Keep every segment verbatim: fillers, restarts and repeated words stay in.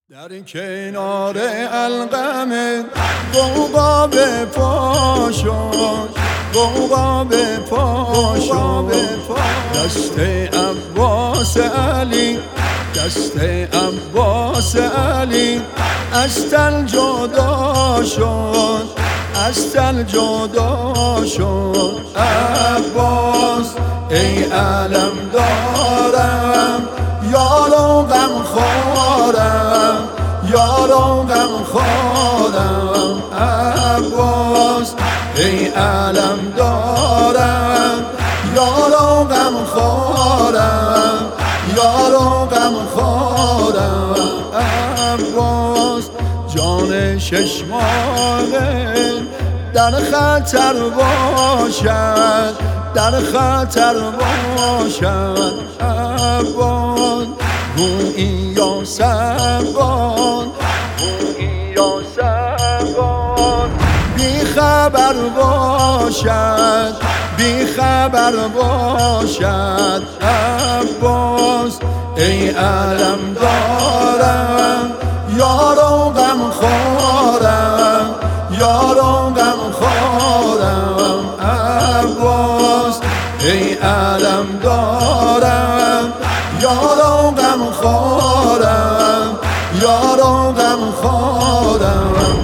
در کنار القم غوغا به پا شد، غوغا به پا شد. دست عباس علی، دست عباس علی از تن جدا شد، از تن جدا شد. عباس ای علم دارم، یارو غم خورم، یارو غم خورم. عباس ای علم دارم، یارو غم خورم، یارو غم خورم. عباس جان شش ماهه در خطر باشد، در خطر باشد. عباس گویی یا سبان، گویی یا سبان بی خبر باشد، بی خبر باشد. عباس ای علم دارم، یارو غم خورم، یارو غم خورم. عباس ای علم دارم، یارو غم خورم، یارو غم خورم.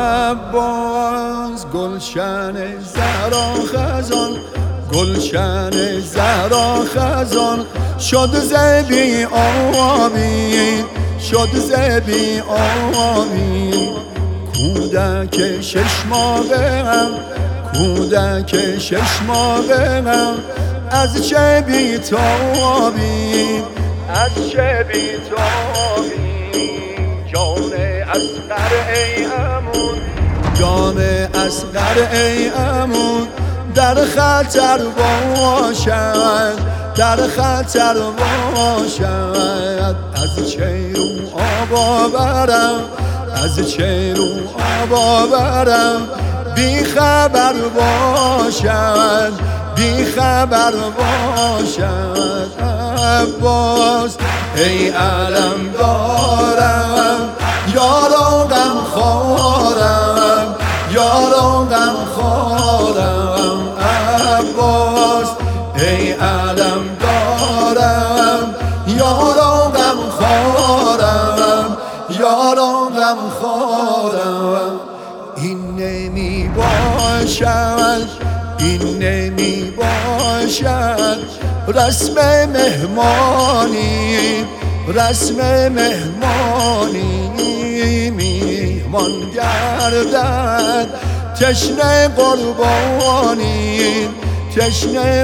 عباس گلشن زهرا خزان، گلشن زهرا خزان شد ز بی آبی، شد ز بی آبی. کودک شش ماهه هم، کودک شش ماهه هم از چه بی تابی، از چه بی تابی. جان اصغر ای عمود، جان اصغر ای عمود در خطر باشد، در خطر باشد. از چه رو آب برم، از چه رو آب برم بی خبر باشد، بی خبر باشد. عباس ای علم دارم، یارو غم خورم، یارو غم خورم. عباس ای علم دارم، یارو غم خورم، یارو غم خورم. این نمی باشد، این نمی باشد رسم مهمانی، رسم مهمانی. میهمان گردد تشنه قربانی، تشنه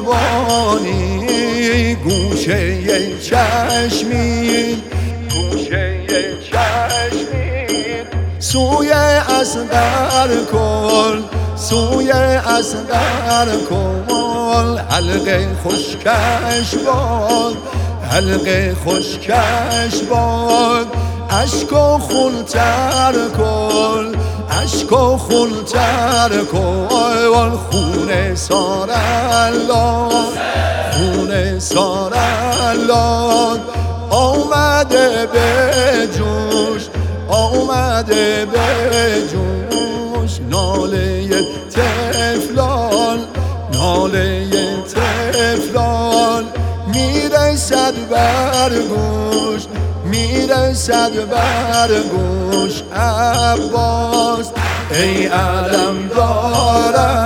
قربانی. گوشه چشمی، گوشه چشمی سوی اصغر کن، سوی اصغر کن. حلقه خشکش باد، حلقه خشکش باد. اشک و خونتر کن، اشک و خونتر کن. خون سارالان، خون سارالان آمده به جوش، آمده به جوش. ناله طفلان، ناله طفلان میرسد بر گوش، میرسد بر گوش. عباس ای علم دارم،